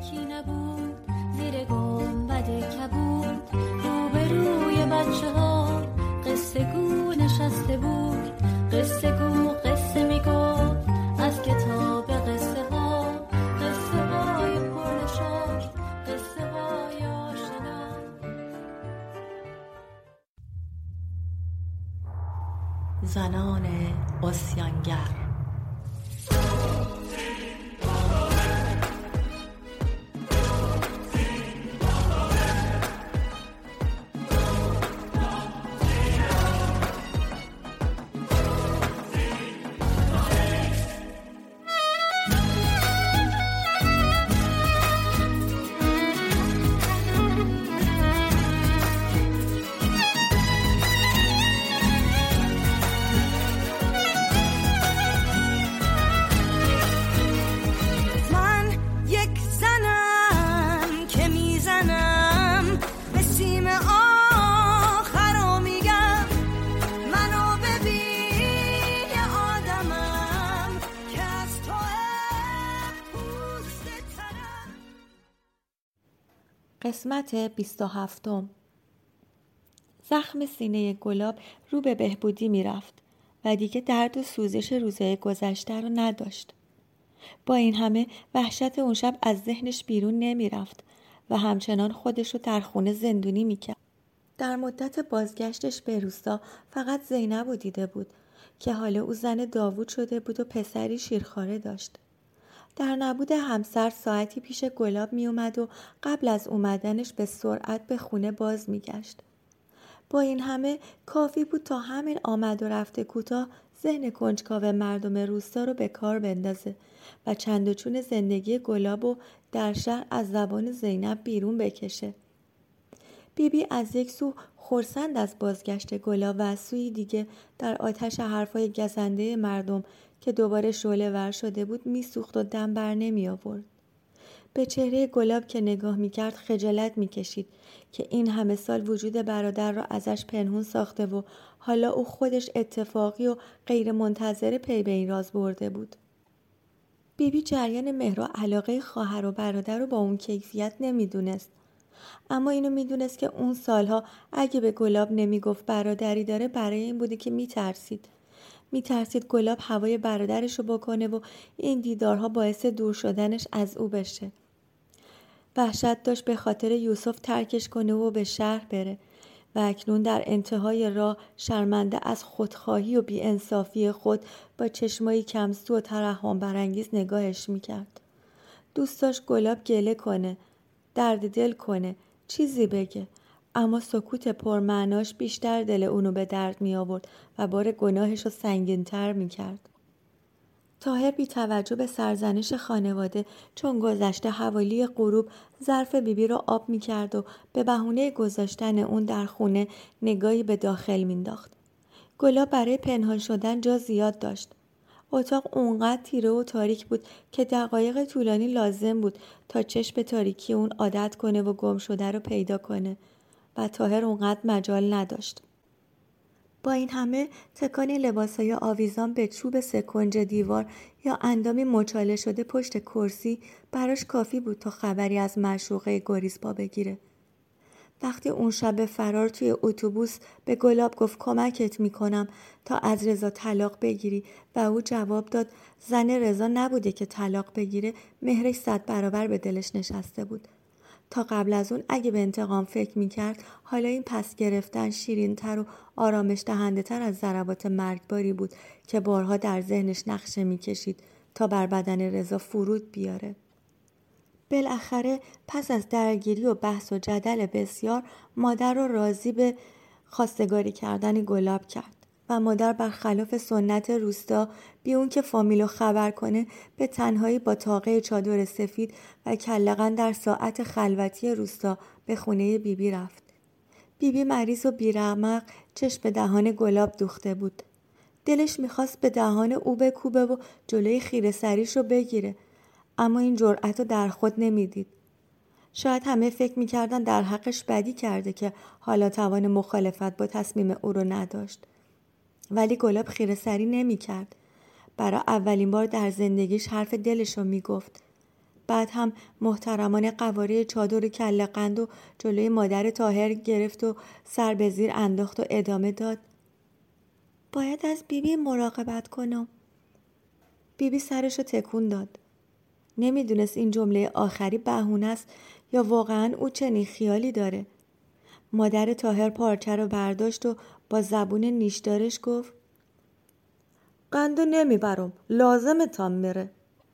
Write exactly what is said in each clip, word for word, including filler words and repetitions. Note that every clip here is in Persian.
یکی نبود زیر گنبد کبود، روبروی بچه ها قصه گو نشسته بود. قصه گو قصه میگفت از کتاب قصه ها، قصه های پرنشاط، قصه های آشنا. زنان عصیانگر. قسمت بیست و هفتم. زخم سینه گلاب رو به بهبودی می رفت و دیگه درد و سوزش روزهای گذشته رو نداشت. با این همه وحشت اون شب از ذهنش بیرون نمی رفت و همچنان خودش رو در خونه زندونی می کرد. در مدت بازگشتش به روستا فقط زینب رو دیده بود که حالا او زن داوود شده بود و پسری شیرخواره داشت. در نبود همسر ساعتی پیش گلاب می اومد و قبل از اومدنش به سرعت به خونه باز می گشت. با این همه کافی بود تا همین آمد و رفت کوتاه ذهن کنجکاو مردم روستا رو به کار بندازه و چند و چون زندگی گلاب رو در شهر از زبان زینب بیرون بکشه. بیبی بی از یک سو خرسند از بازگشت گلاب و از سوی دیگه در آتش حرفای گزنده مردم که دوباره شعله ور شده بود میسوخت و دم بر نمی آورد. به چهره گلاب که نگاه میکرد خجالت میکشید که این همه سال وجود برادر را ازش پنهون ساخته و حالا او خودش اتفاقی و غیر منتظره پی به این راز برده بود. بیبی جریان مهر و علاقه خواهر و برادر رو با اون کیفیت نمیدونست، اما اینو میدونست که اون سالها اگه به گلاب نمیگفت برادری داره برای این بوده که میترسید. میترسید گلاب هوای برادرشو بکنه و این دیدارها باعث دور شدنش از او بشه. وحشت داشت به خاطر یوسف ترکش کنه و به شهر بره و اکنون در انتهای راه شرمنده از خودخواهی و بی‌انصافی خود با چشمایی کمسو و ترحم برانگیز نگاهش میکرد. دوست داشت گلاب گله کنه، درد دل کنه، چیزی بگه، اما سکوت پرمعناش بیشتر دل اونو به درد می آورد و بار گناهش رو سنگین تر می کرد. طاهر بی توجه به سرزنش خانواده چون گذشته حوالی غروب ظرف بیبی رو آب می کرد و به بهونه گذاشتن اون در خونه نگاهی به داخل می انداخت. گلاب برای پنهان شدن جا زیاد داشت. اتاق اونقدر تیره و تاریک بود که دقایق طولانی لازم بود تا چشم به تاریکی اون عادت کنه و گم شده رو پیدا کنه و طاهر اونقدر مجال نداشت. با این همه تکان لباسای آویزان به چوب سکنج دیوار یا اندامی مچاله شده پشت کرسی براش کافی بود تا خبری از معشوقه گریز پا بگیره. وقتی اون شب فرار توی اتوبوس به گلاب گفت کمکت میکنم تا از رضا طلاق بگیری و او جواب داد زن رضا نبوده که طلاق بگیره، مهرش صد برابر به دلش نشسته بود. تا قبل از اون اگه به انتقام فکر میکرد حالا این پس گرفتن شیرین تر و آرامش دهنده تر از ضربات مرگباری بود که بارها در ذهنش نقشه میکشید تا بر بدن رضا فرود بیاره. بالاخره پس از درگیری و بحث و جدل بسیار مادر رو راضی به خواستگاری کردن گلاب کرد و مادر برخلاف سنت روستا بی اون که فامیلو خبر کنه به تنهایی با طاقه چادر سفید و کلغن در ساعت خلوتی روستا به خونه بیبی رفت. بیبی مریض و بیرمق چشم به دهان گلاب دوخته بود. دلش میخواست به دهان او بکوبه و جلوی خیره سریش رو بگیره، اما این جرأت رو در خود نمیدید. شاید همه فکر میکردن در حقش بدی کرده که حالا توان مخالفت با تصمیم او رو نداشت. ولی گلاب خیره سری نمی کرد. برای اولین بار در زندگیش حرف دلش رو می گفت. بعد هم محترمانه قواره چادر و کله قند و جلوی مادر طاهر گرفت و سر به زیر انداخت و ادامه داد: باید از بیبی مراقبت کنم. بیبی سرشو تکون داد. نمیدونست این جمله آخری بهونه است یا واقعا او چنین خیالی داره. مادر طاهر پارچه رو برداشت و با زبون نیشدارش گفت: قندو نمیبرم، لازمتان میره.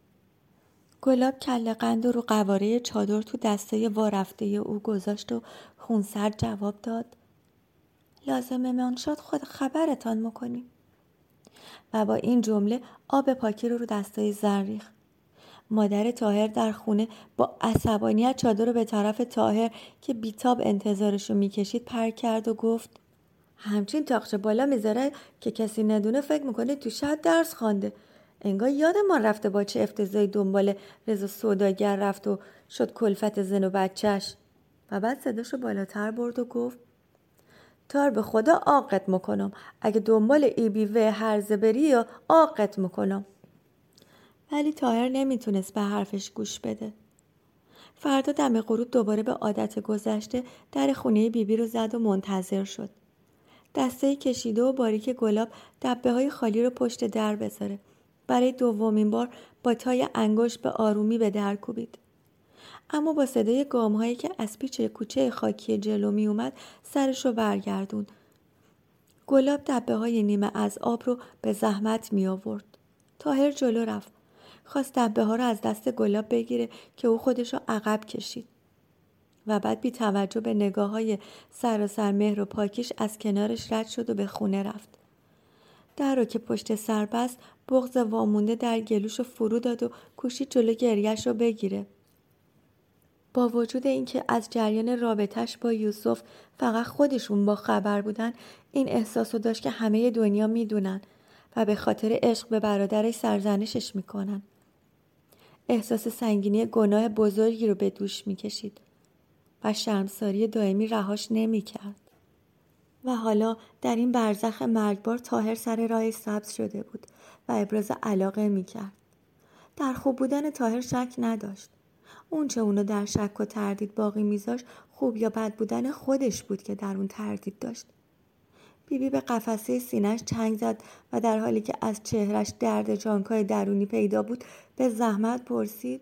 گلاب کله قند رو قواره چادر تو دسته وارفته او گذاشت و خونسرد جواب داد: لازمه من شد خود خبرتان میکنیم. و با این جمله آب پاکی رو رو دستای زن ریخت. مادر طاهر در خونه با عصبانیت چادر رو به طرف طاهر که بیتاب انتظارشو میکشید پر کرد و گفت: همچین تاقچه بالا میذاره که کسی ندونه فکر میکنه تو شاید درس خوانده. انگار یادمان رفته با چه افتضاحی دنبال رضا سوداگر رفت و شد کلفت زن و بچهش. و بعد صداشو بالاتر برد و گفت: تار به خدا آقت میکنم، اگه دنبال ای بی و هرزه بری یا آقت میکنم. ولی طاهر نمیتونست به حرفش گوش بده. فردا دم غروب دوباره به عادت گذشته در خونه بیبی رو زد و منتظر شد. دسته کشیده و باریک گلاب دبه های خالی رو پشت در بذاره. برای دومین بار با تای انگشت به آرومی به در کوبید. اما با صدای گام هایی که از پیچ کوچه خاکی جلو می اومد سرش رو برگردون. گلاب دبه های نیمه از آب رو به زحمت می آورد. طاهر جلو رفت. خواست دبه ها رو از دست گلاب بگیره که او خودش رو عقب کشید. و بعد بی توجه به نگاه های سراسر مهر و پاکیش از کنارش رد شد و به خونه رفت. در رو که پشت سر بست بغض وامونده در گلوش رو فرو داد و کوشید جلو گریهش رو بگیره. با وجود اینکه از جریان رابطش با یوسف فقط خودشون با خبر بودن، این احساس رو داشت که همه دنیا میدونن و به خاطر عشق به برادرش سرزنشش میکنن. احساس سنگینی گناه بزرگی رو به دوش میکشید و شرمساری دائمی رهاش نمیکرد. و حالا در این برزخ مرگبار طاهر سر راه سبز شده بود و ابراز علاقه میکرد. در خوب بودن طاهر شک نداشت. اون چه اونو در شک و تردید باقی میذاشت خوب یا بد بودن خودش بود که در اون تردید داشت. بیبی به قفسه سینه‌اش چنگ زد و در حالی که از چهرش درد جانکای درونی پیدا بود به زحمت پرسید: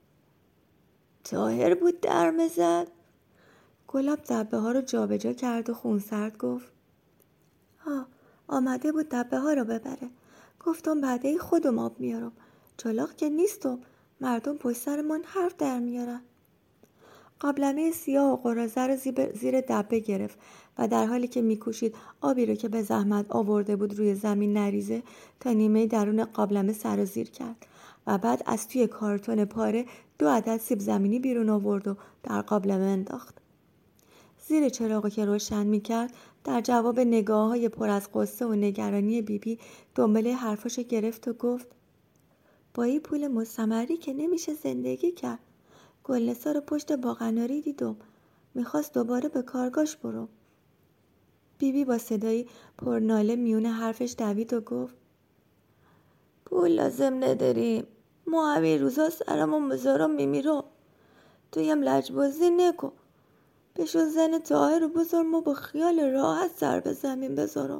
طاهر بود درمه زد؟ گلاب دبه ها رو جابجا کرد و خونسرد گفت: ها، آمده بود دبه ها رو ببره. گفتم بعده خودم آب میارم. چلاق که نیستم. مردم پشت سرمان حرف در میارن. قابلمه سیاه و قراضه رو زیر دبه گرفت و در حالی که میکوشید آبی رو که به زحمت آورده بود روی زمین نریزه تا نیمه درون قابلمه سرازیر کرد و بعد از توی کارتون پاره دو عدد سیب زمینی بیرون آورد و در قابلمه انداخت. زیر چراغی که روشن میکرد در جواب نگاه های پر از قصه و نگرانی بیبی دنباله حرفاشو گرفت و گفت: با این پول مستمری که نمیشه زندگی کرد. گلنسا رو پشت باقناری دیدم. میخواست دوباره به کارگاش برم. بیبی با صدایی پرناله میون حرفش دوید و گفت: پول لازم نداریم. ما همین روزا سرمون بذارم میمیرم. تویم لجبازی نکن. بشو زن طاهر رو بذار ما با خیال راحت سر به زمین بذارم.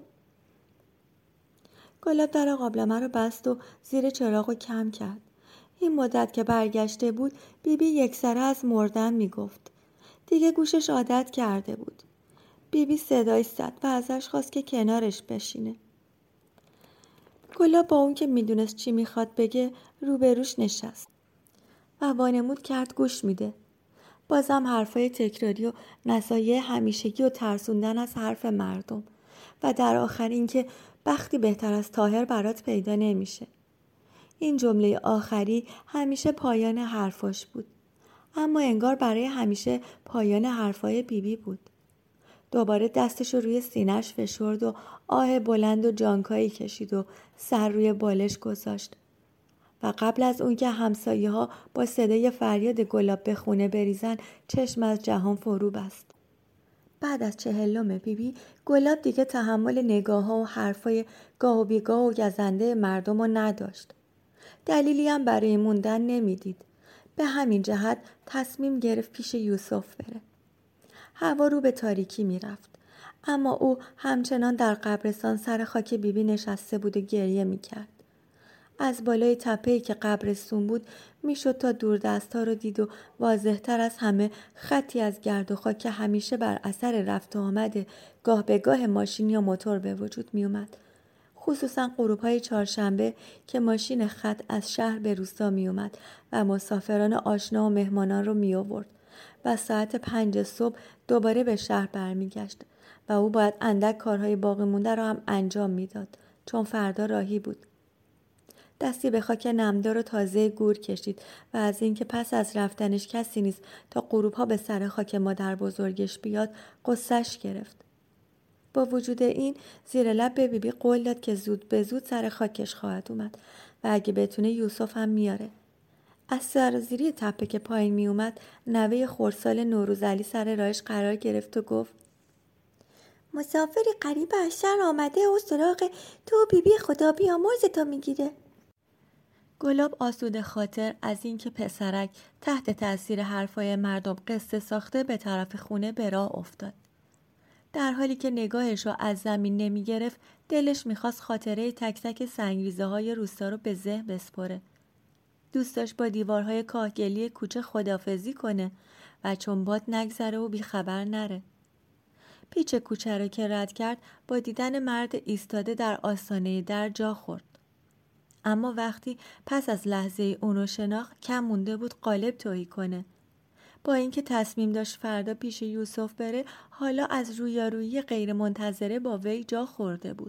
گلاب در قابلمه رو بست و زیر چراغ رو کم کرد. این مدت که برگشته بود بیبی یکسره از مردن میگفت. دیگه گوشش عادت کرده بود. بیبی صدای زد و ازش خواست که کنارش بشینه. گلاب با اون که میدونست چی میخواد بگه روبروش نشست و وانمود کرد گوش میده. بازم حرفای تکراری و نصایح همیشگی و ترسوندن از حرف مردم و در آخر اینکه بختی بهتر از طاهر برات پیدا نمیشه. این جمله آخری همیشه پایان حرفاش بود، اما انگار برای همیشه پایان حرفای بیبی بود. دوباره دستش رو روی سینه‌اش فشرد و آه بلند و جانکایی کشید و سر روی بالش گذاشت و قبل از اون که همسایه ها با صدای فریاد گلاب به خونه بریزن چشم از جهان فرو بست. بعد از چهلم بیبی گلاب دیگه تحمل نگاه ها و حرفای گاه و بیگاه و گزنده مردم رو نداشت. دلیلی هم برای موندن نمیدید. به همین جهت تصمیم گرفت پیش یوسف بره. هوا رو به تاریکی می رفت. اما او همچنان در قبرستان سر خاک بیبی نشسته بود و گریه می کرد. از بالای تپه‌ای که قبرستون بود میشد تا دوردست‌ها رو دید و واضح‌تر از همه خطی از گرد و خاک که همیشه بر اثر رفت و آمد گاه به گاه ماشین یا موتور به وجود می اومد. خصوصا غروب‌های چهارشنبه که ماشین خط از شهر به روستا می اومد و مسافران آشنا و مهمانان رو می آورد و ساعت پنج صبح دوباره به شهر برمیگشت و او باید اندک کارهای باقی مونده رو هم انجام میداد چون فردا راهی بود. دستی به خاک نمدار و تازه گور کشید و از اینکه پس از رفتنش کسی نیست تا غروب‌ها به سر خاک مادر بزرگش بیاد قصه‌اش گرفت. با وجود این زیر لب به بیبی قول داد که زود به زود سر خاکش خواهد اومد و اگه بتونه یوسف هم میاره. از سرازیری تپه که پایین می اومد نوه خردسال نوروزعلی سر راهش قرار گرفت و گفت مسافری قریب از شهر آمده و سراغ تو بیبی خدا بیامرز تا میگیره. گلاب آسوده خاطر از اینکه پسرک تحت تاثیر حرفای مردم قصه ساخته به طرف خونه به راه افتاد. در حالی که نگاهش رو از زمین نمی گرفت دلش میخواست خاطره تک تک سنگریزه های روستا رو به ذهن بسپره. دوست داشت با دیوارهای کاهگلی کوچه خدافزی کنه و چون باد نگذره و بیخبر نره. پیچ کوچه رو که رد کرد با دیدن مرد ایستاده در آستانه در جا خورد. اما وقتی پس از لحظه اونو شناخت کم مونده بود قالب تویی کنه. با اینکه تصمیم داشت فردا پیش یوسف بره حالا از رویارویی غیر منتظره با وی جا خورده بود.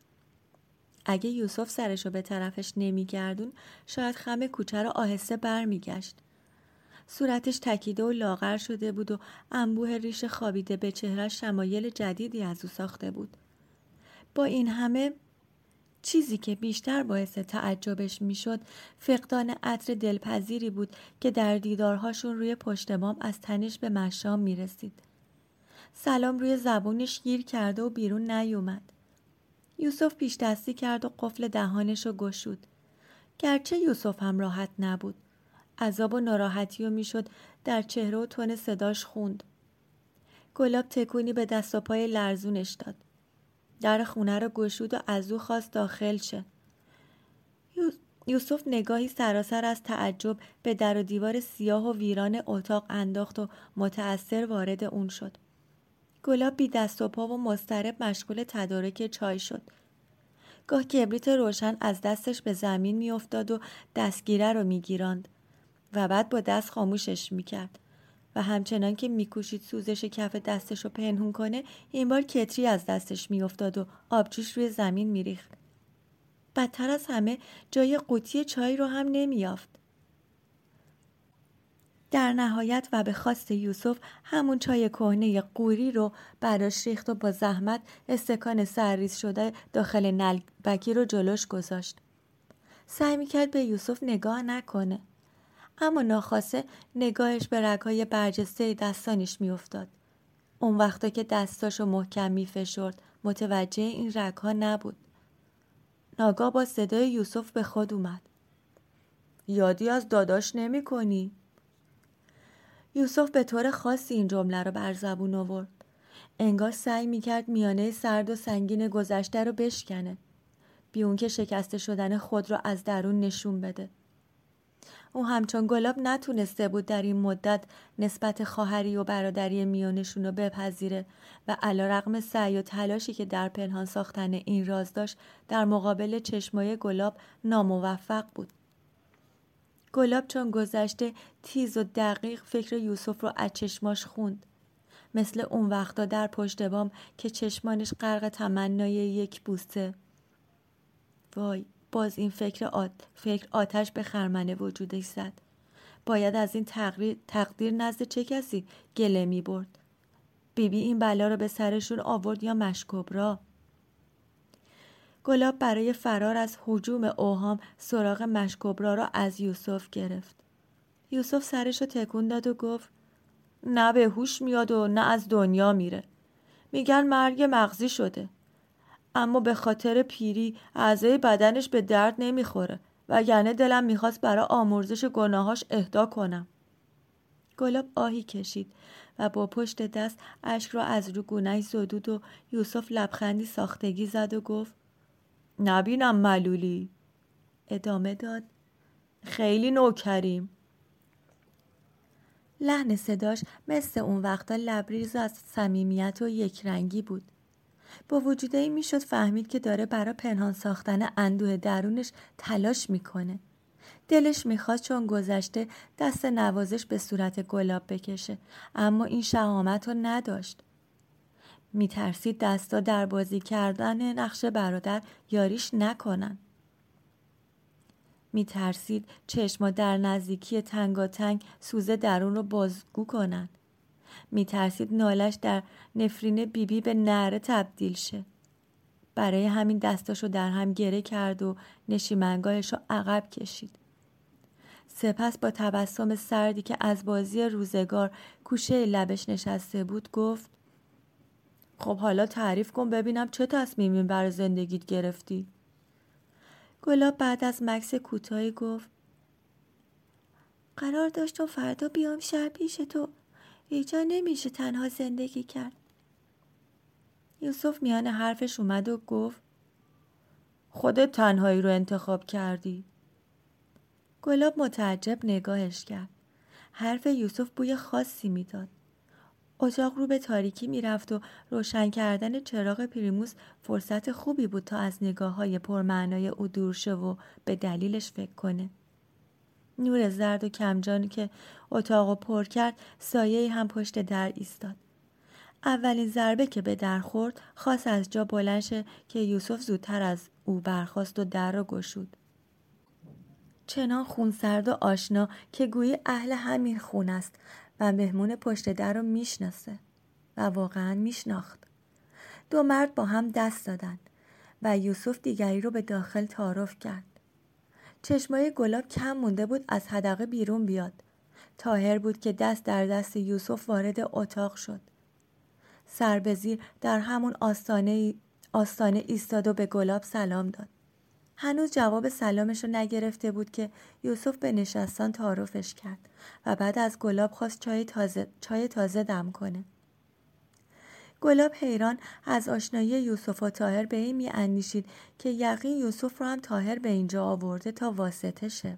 اگه یوسف سرشو به طرفش نمیگردون شاید خم کوچه رو آهسته برمیگشت. صورتش تکیده و لاغر شده بود و انبوه ریش خوابیده به چهرهش شمایل جدیدی از او ساخته بود. با این همه چیزی که بیشتر باعث تعجبش میشد فقدان عطر دلپذیری بود که در دیدارهاشون روی پشت بام از تنش به مشام میرسید. سلام روی زبونش گیر کرده و بیرون نیومد. یوسف پیش دستی کرد و قفل دهانشو گشود. گرچه یوسف هم راحت نبود. عذاب و ناراحتی و میشد در چهره و تون صداش خوند. گلاب تکونی به دست و پای لرزونش داد. در خونه رو گشود و از او خواست داخل شه. یوسف نگاهی سراسر از تعجب به در و دیوار سیاه و ویران اتاق انداخت و متأثر وارد اون شد. گلاب بی دست و پا و مضطرب مشغول تدارک چای شد. گاه کبریت روشن از دستش به زمین می افتاد و دستگیره رو می گیراند و بعد با دست خاموشش می کرد و همچنان که می کوشید سوزش کف دستش رو پنهون کنه این بار کتری از دستش می افتاد و آبجوش روی زمین می ریخت. بدتر از همه جای قوطی چای رو هم نمی یافت. در نهایت و به خواست یوسف همون چای کهنه قوری رو براش ریخت و با زحمت استکان سرریز شده داخل نلبکی رو جلوش گذاشت. سعی میکرد به یوسف نگاه نکنه. اما ناخواسته نگاهش به رگ‌های برجسته دستانش میافتاد. اون وقتا که دستاشو محکم میفشرد متوجه این رگ‌ها نبود. ناگاه با صدای یوسف به خود اومد. یادی از داداش نمی کنی؟ یوسف به طور خاصی این جمله رو بر زبون آورد. انگار سعی میکرد میانه سرد و سنگین گذشته رو بشکنه. بی اون که شکسته شدن خود رو از درون نشون بده. او همچون گلاب نتونسته بود در این مدت نسبت خواهری و برادری میانشون رو بپذیره و علیرغم سعی و تلاشی که در پنهان ساختن این راز داشت در مقابل چشمای گلاب ناموفق بود. گلاب چون گذشته تیز و دقیق فکر یوسف رو از چشماش خوند. مثل اون وقتا در پشت بام که چشمانش غرق تمنای یک بوسه. وای، باز این فکر آت... فکر آتش به خرمن وجودش زد. باید از این تقدیر, تقدیر نزد چه کسی گله می برد؟ بیبی این بلا رو به سرشون آورد یا مشکبرا؟ گلاب برای فرار از هجوم اوهام سراغ مشکبرا را از یوسف گرفت. یوسف سرشو تکون داد و گفت نه به هوش میاد و نه از دنیا میره. میگن مرگ مغزی شده. اما به خاطر پیری اعضای بدنش به درد نمیخوره وگرنه دلم میخواست برای آمرزش گناهاش اهدا کنم. گلاب آهی کشید و با پشت دست اشک را از رو گونه‌اش زدود و یوسف لبخندی ساختگی زد و گفت نبینم ملولی. ادامه داد خیلی نوکریم. لحن صداش مثل اون وقتا لبریز از صمیمیت و یک رنگی بود. با وجود این میشد فهمید که داره برای پنهان ساختن اندوه درونش تلاش میکنه. دلش میخواست چون گذشته دست نوازش به صورت گلاب بکشه، اما این شهامت رو نداشت. میترسید دستا در بازی کردن نقش برادر یاریش نکنن. میترسید چشما در نزدیکی تنگاتنگ سوز درون رو بازگو کنن. میترسید نالش در نفرین بیبی به نعره تبدیل شه. برای همین دستاشو در هم گره کرد و نشیمنگاهشو عقب کشید. سپس با تبسم سردی که از بازی روزگار کوشه لبش نشسته بود گفت خب حالا تعریف کن ببینم چه تصمیمی برای زندگیت گرفتی؟ گلاب بعد از مکث کوتاهی گفت قرار داشتم فردا بیام شهر پیش تو. اینجا نمیشه تنها زندگی کرد. یوسف میان حرفش اومد و گفت خودت تنهایی رو انتخاب کردی. گلاب متعجب نگاهش کرد. حرف یوسف بوی خاصی میداد. اتاق رو به تاریکی میرفت و روشن کردن چراغ پریموس فرصت خوبی بود تا از نگاه‌های پرمعنای او دور شه و به دلیلش فکر کنه. نور زرد و کمجانی که اتاقو پر کرد سایه‌ای هم پشت در ایستاد. اولین ضربه که به در خورد خواست از جا بلند شه که یوسف زودتر از او برخاست و در را گشود. چنان خونسرد و آشنا که گویی اهل همین خون است و مهمون پشت در رو میشناسه و واقعا میشناخت. دو مرد با هم دست دادن و یوسف دیگری رو به داخل تعارف کرد. چشمای گلاب کم مونده بود از حدقه بیرون بیاد. طاهر بود که دست در دست یوسف وارد اتاق شد. سر به زیر در همون آستانه آستانه ایستاد و به گلاب سلام داد. هنوز جواب سلامش رو نگرفته بود که یوسف به نشستان تعارفش کرد و بعد از گلاب خواست چای تازه چای تازه دم کنه. گلاب حیران از آشنایی یوسف و طاهر به این می اندیشید که یقین یوسف رو هم طاهر به اینجا آورده تا واسطه شه.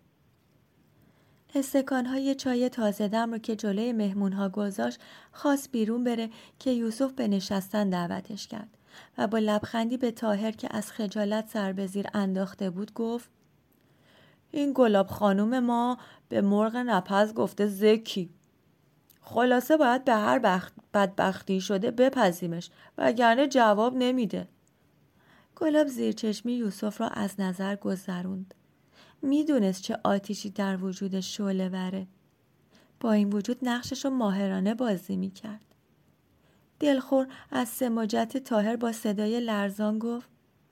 استکان‌های چای تازه دم رو که جلوی مهمون‌ها گذاشت خواست بیرون بره که یوسف به نشستن دعوتش کرد و با لبخندی به طاهر که از خجالت سر به زیر انداخته بود گفت این گلاب خانوم ما به مرغ نپز گفته زکی. خلاصه باید به هر بخت بدبختی شده بپذیمش وگرنه جواب نمیده. گلاب زیر چشمی یوسف را از نظر گذروند. میدونست چه آتیشی در وجودش شعله وره. با این وجود نقشش رو ماهرانه بازی میکرد. دلخور از سماجت طاهر با صدای لرزان گفت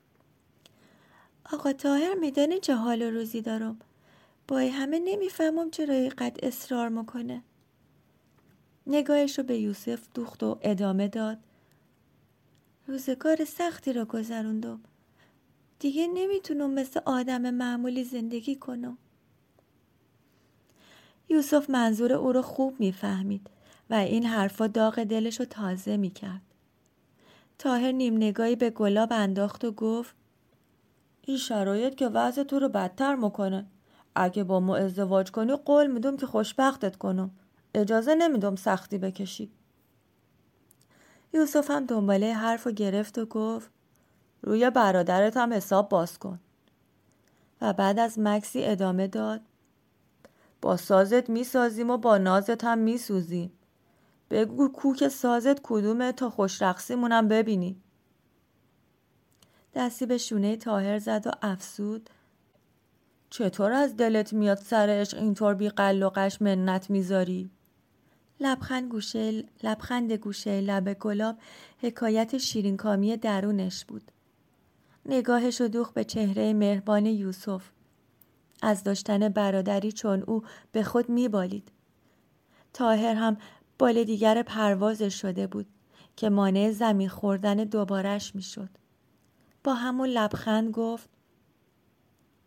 آقا طاهر میدانی چه حال و روزی دارم؟ با همه نمیفهمم چرا اینقدر اصرار میکنه. نگاهش رو به یوسف دوخت و ادامه داد روزگار سختی رو گذروندم. دیگه نمیتونم مثل آدم معمولی زندگی کنم. یوسف منظور او رو خوب میفهمید و این حرفا داغ دلش رو تازه میکرد. طاهر نیم نگاهی به گلاب انداخت و گفت این شرایط که وضع تو رو بدتر میکنه. اگه با ما ازدواج کنی قول میدم که خوشبختت کنم. اجازه نمیدم سختی بکشی. یوسف هم دنباله حرف رو گرفت و گفت روی برادرت هم حساب باز کن. و بعد از مکسی ادامه داد با سازت میسازیم و با نازت هم میسوزیم. بگو کوک سازت کدومه تا خوش رقصیمونم ببینی. دستی به شونه طاهر زد و افسود چطور از دلت میاد سر عشق اینطور بی قل و قش منت میذاری؟ لبخند گوشه لبخند گوشه لب گلاب حکایت شیرینکامی درونش بود. نگاهش رو دوخت به چهره مهربان یوسف. از داشتن برادری چون او به خود میبالید. طاهر هم بال دیگر پروازش شده بود که مانع زمین خوردن دوبارش میشد. با همون لبخند گفت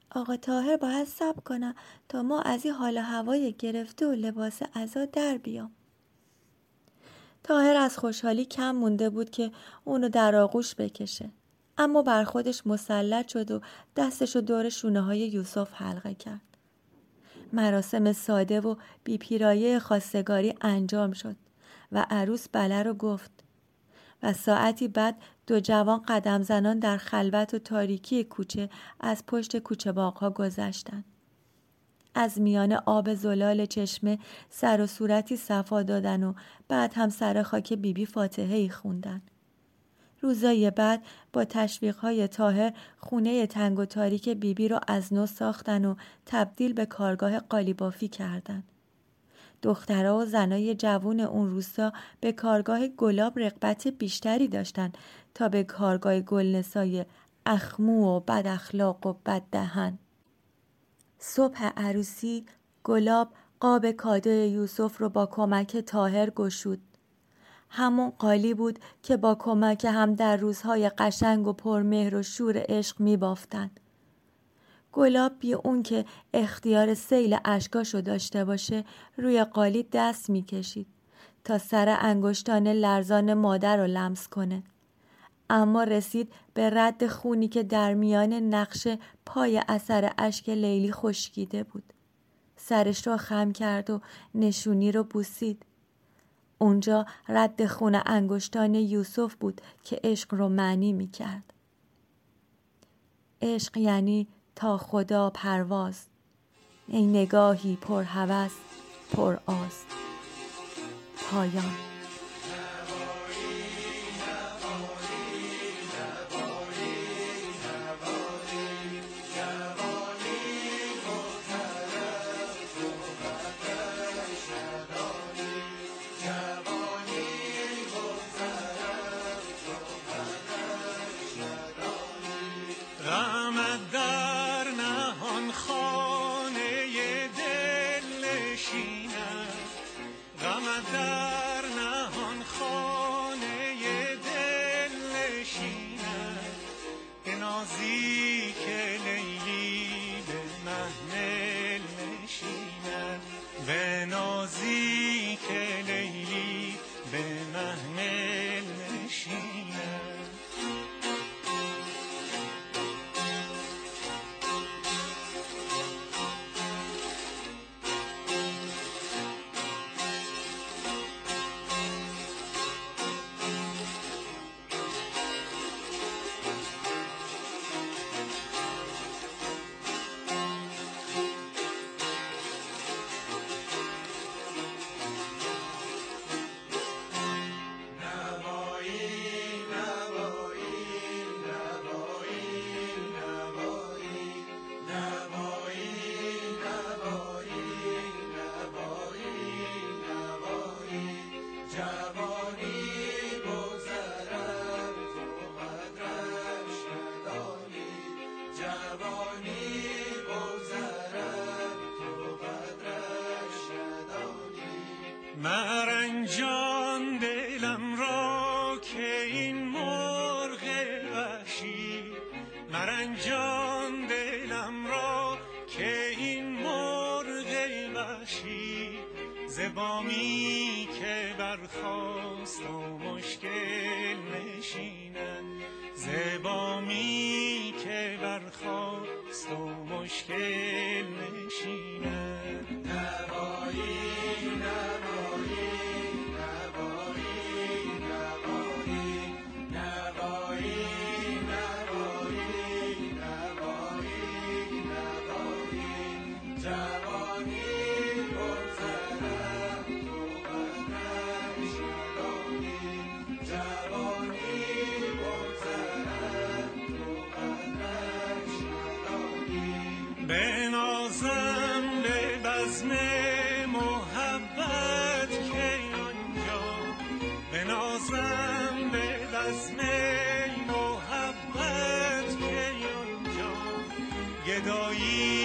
آقا طاهر باید صبر کنم تا ما از این حال هوای گرفته و لباس عزا در بیام. طاهر از خوشحالی کم مونده بود که اونو در آغوش بکشه، اما بر خودش مسلط شد و دستشو دور شونه های یوسف حلقه کرد. مراسم ساده و بی پیرایه خواستگاری انجام شد و عروس بله رو گفت و ساعتی بعد دو جوان قدم زنان در خلوت و تاریکی کوچه از پشت کوچه باغ‌ها گذشتند. از میان آب زلال چشمه سر و صورتی صفا دادن و بعد هم سر خاک بیبی فاتحه‌ای خوندن. روزای بعد با تشویق‌های طاهر خونه تنگ و تاریک بیبی رو از نو ساختن و تبدیل به کارگاه قالیبافی کردن. دخترها و زنای جوون اون روستا به کارگاه گلاب رغبت بیشتری داشتن تا به کارگاه گلنسای اخمو و بد اخلاق و بد دهن. صبح عروسی گلاب قاب کادوی یوسف رو با کمک طاهر گشود. همون قالی بود که با کمک هم در روزهای قشنگ و پرمهر و شور عشق می بافتن. گلاب بی اون که اختیار سیل اشکاشو داشته باشه روی قالی دست می کشید تا سر انگشتان لرزان مادر رو لمس کنه. اما رسید به رد خونی که در میان نقش پای اثر اشک لیلی خشکیده بود. سرش رو خم کرد و نشونی رو بوسید. اونجا رد خون انگشتان یوسف بود که عشق رو معنی می کرد. عشق یعنی تا خدا پرواز، ای نگاهی پر هوس پر آز. پایان. مرنجان دلم را که این مرغ وحشی، مرنجان دلم را که این مرغ وحشی، زبامی که برخاست و مشکل نشینن، زبامی که برخاست و مشکل نشینن. نوایی بنازم به بزم محبت که آنجا، بنازم به بزم محبت که آنجا گدایی